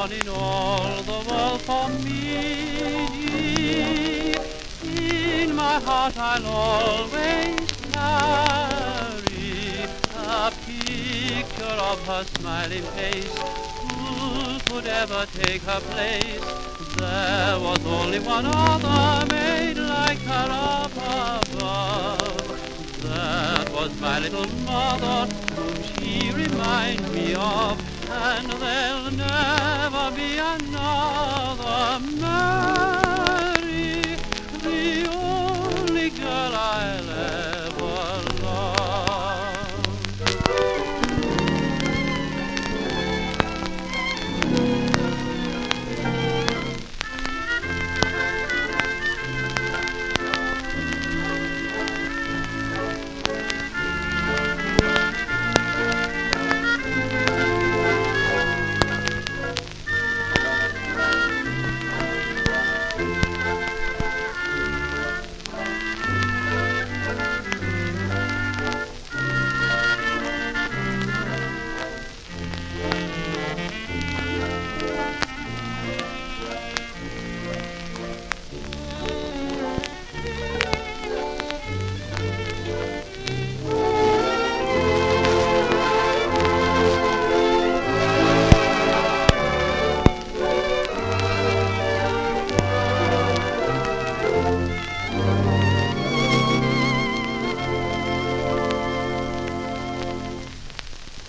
one in all the world for me. In my heart I'll always carry a picture of her smiling face. Who could ever take her place? There was only one other made like her up above. That was my little mother, whom she reminds me of, and there'll never be another.